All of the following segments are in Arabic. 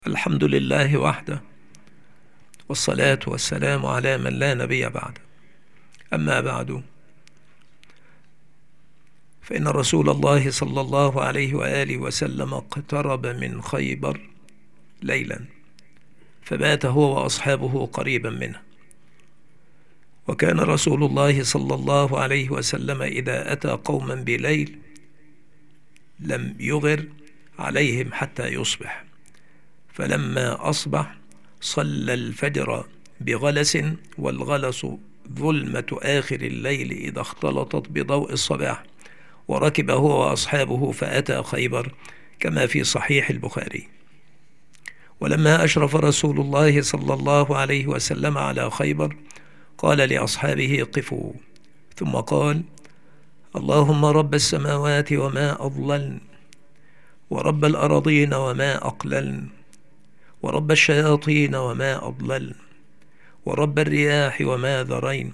الحمد لله وحده، والصلاة والسلام على من لا نبي بعده. أما بعد، فإن رسول الله صلى الله عليه وآله وسلم اقترب من خيبر ليلا، فبات هو وأصحابه قريبا منه. وكان رسول الله صلى الله عليه وسلم إذا أتى قوما بليل لم يغر عليهم حتى يصبح، فلما أصبح صلى الفجر بغلس، والغلس ظلمة آخر الليل إذا اختلطت بضوء الصباح، وركب هو وأصحابه فأتى خيبر كما في صحيح البخاري. ولما أشرف رسول الله صلى الله عليه وسلم على خيبر قال لأصحابه: قفوا، ثم قال: اللهم رب السماوات وما أضللن، ورب الأراضين وما أقللن، ورب الشياطين وما أضللن، ورب الرياح وما ذرين،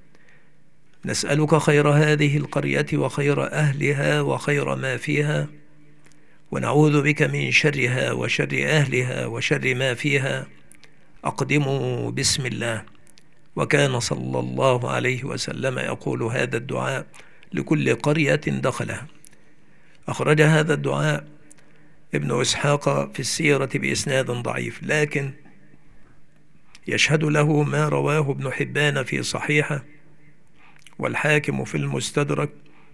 نسألك خير هذه القرية وخير أهلها وخير ما فيها، ونعوذ بك من شرها وشر أهلها وشر ما فيها. أقدموا بسم الله. وكان صلى الله عليه وسلم يقول هذا الدعاء لكل قرية دخلها. أخرج هذا الدعاء ابن إسحاق في السيرة بإسناد ضعيف، لكن يشهد له ما رواه ابن حبان في صحيحه، والحاكم في المستدرك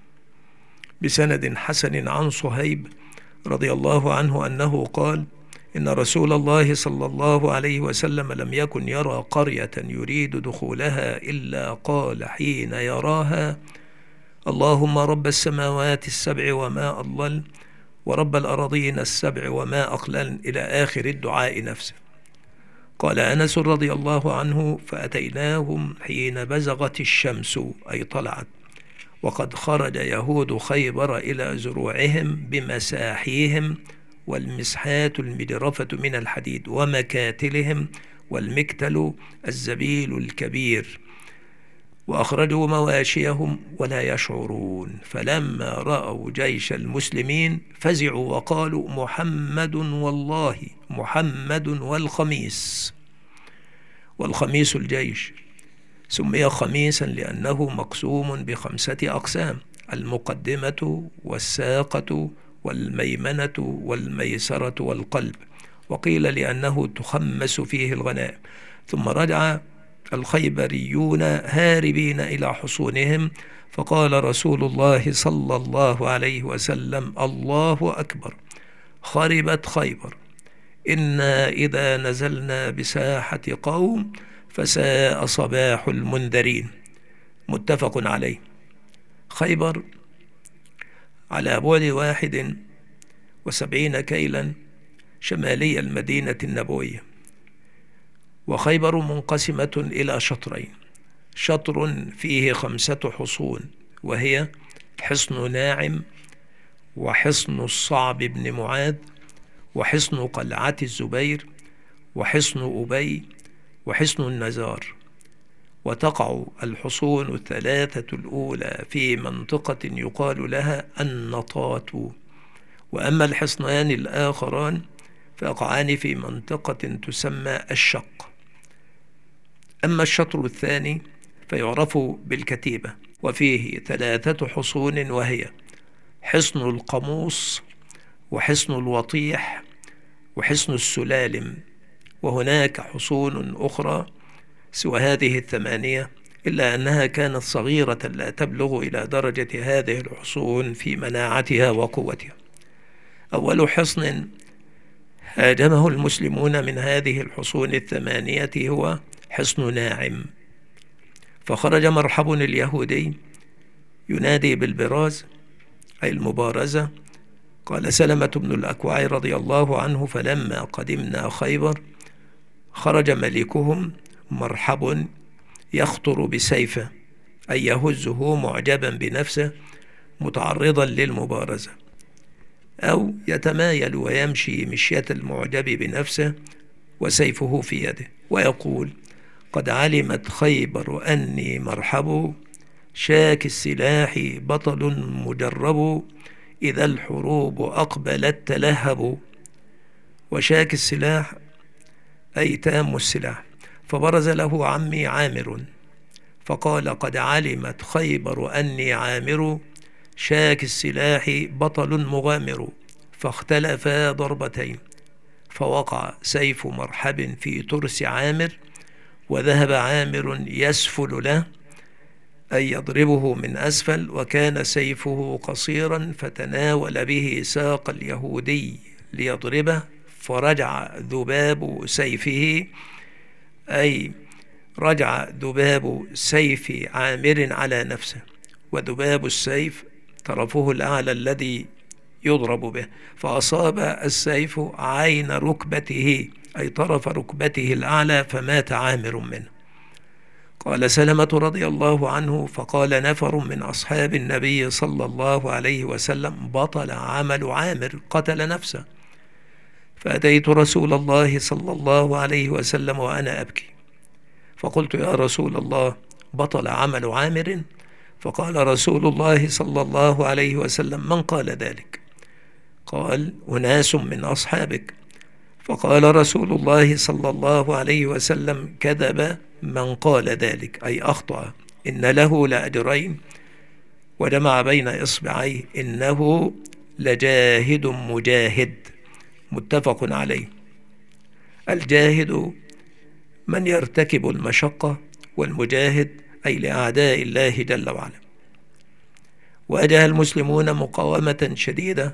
بسند حسن عن صهيب رضي الله عنه أنه قال: إن رسول الله صلى الله عليه وسلم لم يكن يرى قرية يريد دخولها إلا قال حين يراها: اللهم رب السماوات السبع وما أضلل، ورب الأراضين السبع وما أقللن، إلى آخر الدعاء نفسه. قال أنس رضي الله عنه: فأتيناهم حين بزغت الشمس، أي طلعت، وقد خرج يهود خيبر إلى زروعهم بمساحيهم، والمسحات المجرفة من الحديد، ومكاتلهم، والمكتل الزبيل الكبير، وأخرجوا مواشيهم ولا يشعرون. فلما رأوا جيش المسلمين فزعوا وقالوا: محمد والله، محمد والخميس. والخميس الجيش، سمي خميسا لأنه مقسوم ب5 أقسام: المقدمة والساقة والميمنة والميسرة والقلب. وقيل لأنه تخمس فيه الغنائم. ثم رجع الخيبريون هاربين إلى حصونهم، فقال رسول الله صلى الله عليه وسلم: الله أكبر، خربت خيبر، إنا إذا نزلنا بساحة قوم فساء صباح المنذرين. متفق عليه. خيبر على بعد 71 كيلا شمالي المدينة النبوية. وخيبر منقسمة إلى شطرين: شطر فيه 5 حصون، وهي حصن ناعم، وحصن الصعب بن معاذ، وحصن قلعة الزبير، وحصن أبي، وحصن النزار. وتقع الحصون ال3 الأولى في منطقة يقال لها النطاة، وأما الحصنان الآخران فيقعان في منطقة تسمى الشق. أما الشطر الثاني فيعرف بالكتيبة، وفيه 3 حصون، وهي حصن القموص، وحصن الوطيح، وحصن السلالم. وهناك حصون أخرى سوى هذه ال8، إلا أنها كانت صغيرة لا تبلغ إلى درجة هذه الحصون في مناعتها وقوتها. أول حصن هاجمه المسلمون من هذه الحصون ال8 هو حصن ناعم، فخرج مرحب اليهودي ينادي بالبراز، أي المبارزة. قال سلمة بن الأكوع رضي الله عنه: فلما قدمنا خيبر خرج ملكهم مرحب يخطر بسيفه، أي يهزه معجبا بنفسه متعرضا للمبارزة، أو يتمايل ويمشي مشية المعجب بنفسه وسيفه في يده، ويقول: قد علمت خيبر أني مرحب، شاك السلاح بطل مجرب، إذا الحروب أقبلت تلهب. وشاك السلاح أي تام السلاح. فبرز له عمي عامر فقال: قد علمت خيبر أني عامر، شاك السلاح بطل مغامر. فاختلفا ضربتين، فوقع سيف مرحب في ترس عامر، وذهب عامر يسفل له أي يضربه من أسفل، وكان سيفه قصيرا فتناول به ساق اليهودي ليضربه، فرجع ذباب سيفه أي رجع ذباب سيف عامر على نفسه، وذباب السيف طرفه الأعلى الذي يضرب به، فأصاب السيف عين ركبته أي طرف ركبته الأعلى، فمات عامر منه. قال سلمة رضي الله عنه: فقال نفر من أصحاب النبي صلى الله عليه وسلم: بطل عمل عامر، قتل نفسه. فأتيت رسول الله صلى الله عليه وسلم وأنا أبكي، فقلت: يا رسول الله، بطل عمل عامر؟ فقال رسول الله صلى الله عليه وسلم: من قال ذلك؟ قال: أناس من أصحابك. فقال رسول الله صلى الله عليه وسلم: كذب من قال ذلك أي أخطأ، إن له لأجرين، ودمع بين إصبعيه: إنه لجاهد مجاهد. متفق عليه. الجاهد من يرتكب المشقة، والمجاهد أي لأعداء الله جل وعلا. واجه المسلمون مقاومة شديدة،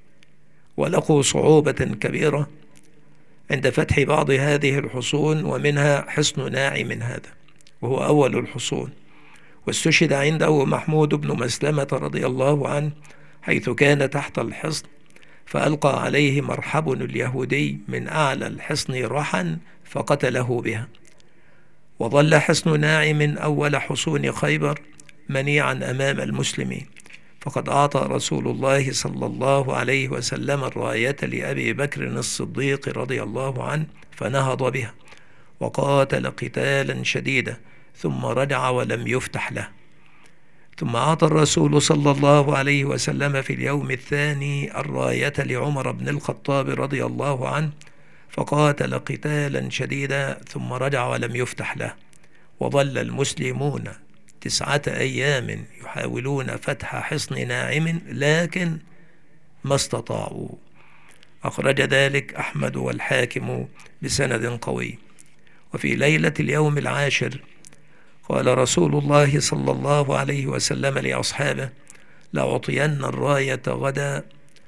ولقوا صعوبة كبيرة عند فتح بعض هذه الحصون، ومنها حصن ناعم هذا، وهو أول الحصون. واستشهد عنده محمود بن مسلمة رضي الله عنه، حيث كان تحت الحصن، فألقى عليه مرحب اليهودي من أعلى الحصن رحا فقتله بها. وظل حصن ناعم أول حصون خيبر منيعا أمام المسلمين، فقد أعطى رسول الله صلى الله عليه وسلم الراية لأبي بكر الصديق رضي الله عنه، فنهض بها وقاتل قتالا شديدا، ثم رجع ولم يفتح له. ثم أعطى الرسول صلى الله عليه وسلم في اليوم الثاني الراية لعمر بن الخطاب رضي الله عنه، فقاتل قتالا شديدا، ثم رجع ولم يفتح له. وظل المسلمون 9 أيام يحاولون فتح حصن ناعم، لكن ما استطاعوا. أخرج ذلك أحمد والحاكم بسند قوي. وفي ليلة اليوم العاشر قال رسول الله صلى الله عليه وسلم لأصحابه: لأعطين الراية غدا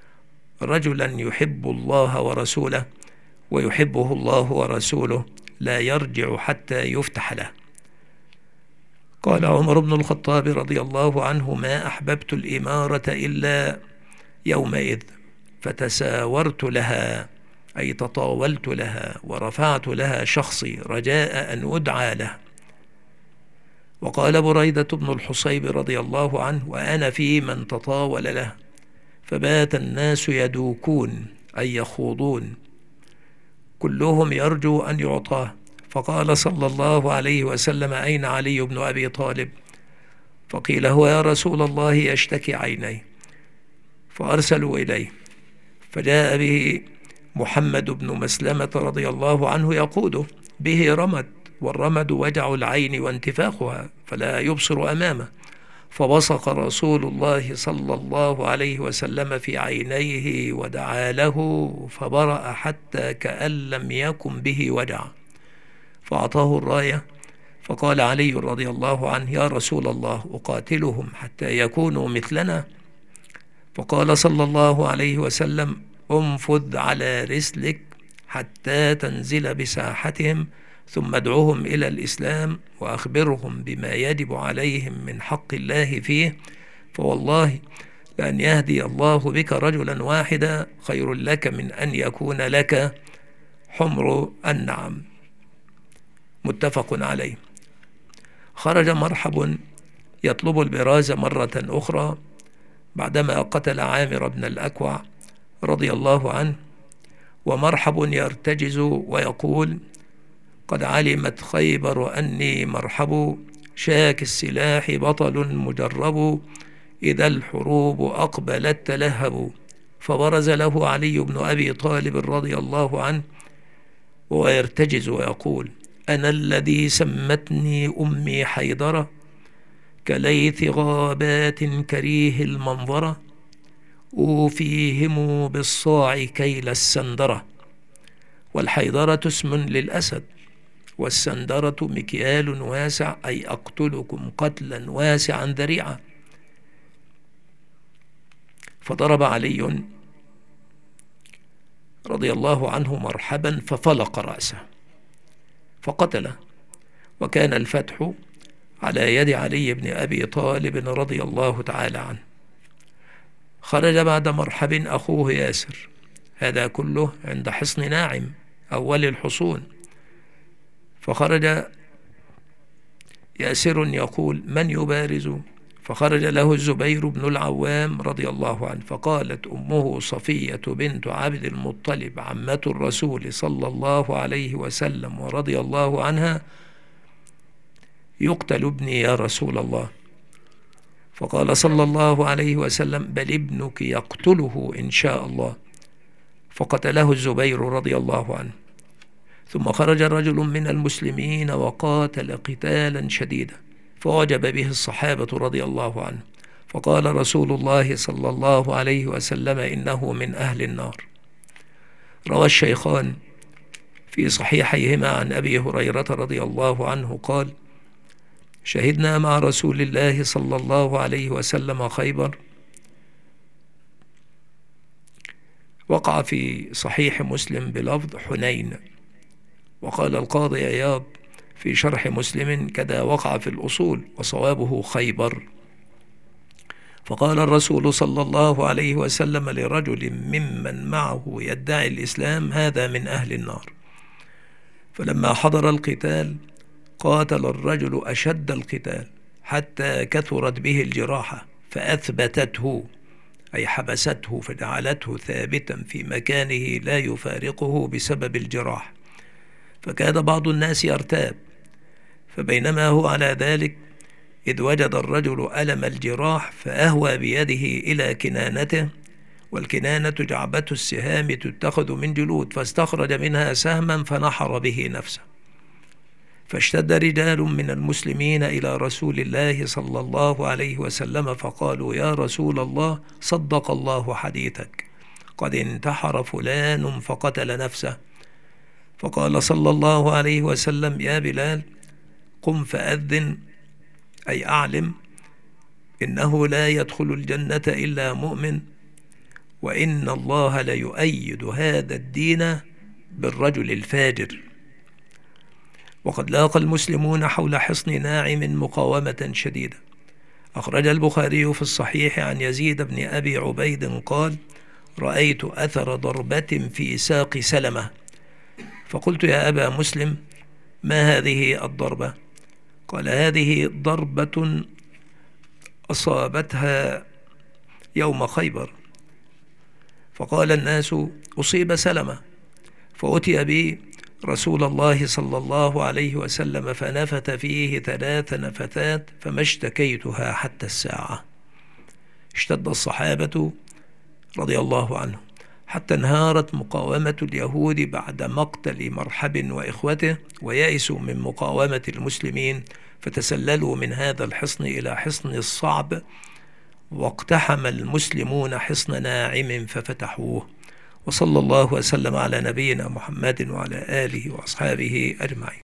رجلا يحب الله ورسوله، ويحبه الله ورسوله، لا يرجع حتى يفتح له. قال عمر بن الخطاب رضي الله عنه: ما أحببت الإمارة إلا يومئذ، فتساورت لها أي تطاولت لها، ورفعت لها شخصي رجاء أن أدعى له. وقال بريدة بن الحصيب رضي الله عنه: وأنا في من تطاول له، فبات الناس يدوكون أي يخوضون، كلهم يرجو أن يعطاه. فقال صلى الله عليه وسلم: أين علي بن أبي طالب؟ فقيل: هو يا رسول الله يشتكي عينيه. فأرسلوا إليه، فجاء به محمد بن مسلمة رضي الله عنه يقوده، به رمد، والرمد وجع العين وانتفاخها، فلا يبصر أمامه. فبصق رسول الله صلى الله عليه وسلم في عينيه ودعا له، فبرأ حتى كأن لم يكن به وجع، فأعطاه الراية. فقال علي رضي الله عنه: يا رسول الله، أقاتلهم حتى يكونوا مثلنا؟ فقال صلى الله عليه وسلم: انفذ على رسلك حتى تنزل بساحتهم، ثم ادعوهم إلى الإسلام، وأخبرهم بما يجب عليهم من حق الله فيه، فوالله لأن يهدي الله بك رجلا واحدا خير لك من أن يكون لك حمر النعم. متفق عليه. خرج مرحب يطلب البراز مرة أخرى بعدما قتل عامر بن الأكوع رضي الله عنه، ومرحب يرتجز ويقول: قد علمت خيبر أني مرحب، شاك السلاح بطل مجرب، إذا الحروب أقبلت تلهب، فبرز له علي بن أبي طالب رضي الله عنه وهو يرتجز ويقول: أنا الذي سمتني أمي حيدرة، كليث غابات كريه المنظرة، أوفيهم بالصاع كيل السندرة. والحيدرة اسم للأسد، والسندرة مكيال واسع، أي أقتلكم قتلا واسعا ذريعا. فضرب علي رضي الله عنه مرحبا ففلق رأسه فقتله، وكان الفتح على يد علي بن أبي طالب رضي الله تعالى عنه. خرج بعد مرحب أخوه ياسر، هذا كله عند حصن ناعم أول الحصون. فخرج ياسر يقول: من يبارز؟ فخرج له الزبير بن العوام رضي الله عنه، فقالت أمه صفية بنت عبد المطلب عمة الرسول صلى الله عليه وسلم ورضي الله عنها: يقتل ابني يا رسول الله. فقال صلى الله عليه وسلم: بل ابنك يقتله إن شاء الله. فقتله الزبير رضي الله عنه. ثم خرج رجل من المسلمين وقاتل قتالا شديدا، فوجب به الصحابة رضي الله عنه، فقال رسول الله صلى الله عليه وسلم: إنه من أهل النار. روى الشيخان في صحيحيهما عن أبي هريرة رضي الله عنه قال: شهدنا مع رسول الله صلى الله عليه وسلم خيبر. وقع في صحيح مسلم بلفظ حنين. وقال القاضي عياض في شرح مسلم: كذا وقع في الأصول، وصوابه خيبر. فقال الرسول صلى الله عليه وسلم لرجل ممن معه يدعي الإسلام: هذا من أهل النار. فلما حضر القتال قاتل الرجل أشد القتال حتى كثرت به الجراحة، فأثبتته، أي حبسته، فجعلته ثابتا في مكانه لا يفارقه بسبب الجراح. فكاد بعض الناس يرتاب، فبينما هو على ذلك إذ وجد الرجل ألم الجراح فأهوى بيده إلى كنانته، والكنانة جعبة السهام تتخذ من جلود، فاستخرج منها سهما فنحر به نفسه. فاشتد رجال من المسلمين إلى رسول الله صلى الله عليه وسلم فقالوا: يا رسول الله، صدق الله حديثك، قد انتحر فلان فقتل نفسه. فقال صلى الله عليه وسلم: يا بلال، قم فأذن، أي أعلم، إنه لا يدخل الجنة إلا مؤمن، وإن الله ليؤيد هذا الدين بالرجل الفاجر. وقد لاقى المسلمون حول حصن ناعم مقاومة شديدة. أخرج البخاري في الصحيح عن يزيد بن أبي عبيد قال: رأيت أثر ضربة في ساق سلمة، فقلت: يا أبا مسلم، ما هذه الضربة؟ قال: هذه ضربة أصابتها يوم خيبر. فقال الناس: أصيب سلمة. فأتي بي رسول الله صلى الله عليه وسلم فنفث فيه 3 نفثات، فما اشتكيتها حتى الساعة. اشتد الصحابة رضي الله عنهم حتى انهارت مقاومة اليهود بعد مقتل مرحب وإخوته، ويأسوا من مقاومة المسلمين، فتسللوا من هذا الحصن إلى حصن الصعب، واقتحم المسلمون حصن ناعم ففتحوه. وصلى الله وسلم على نبينا محمد وعلى آله وأصحابه أجمعين.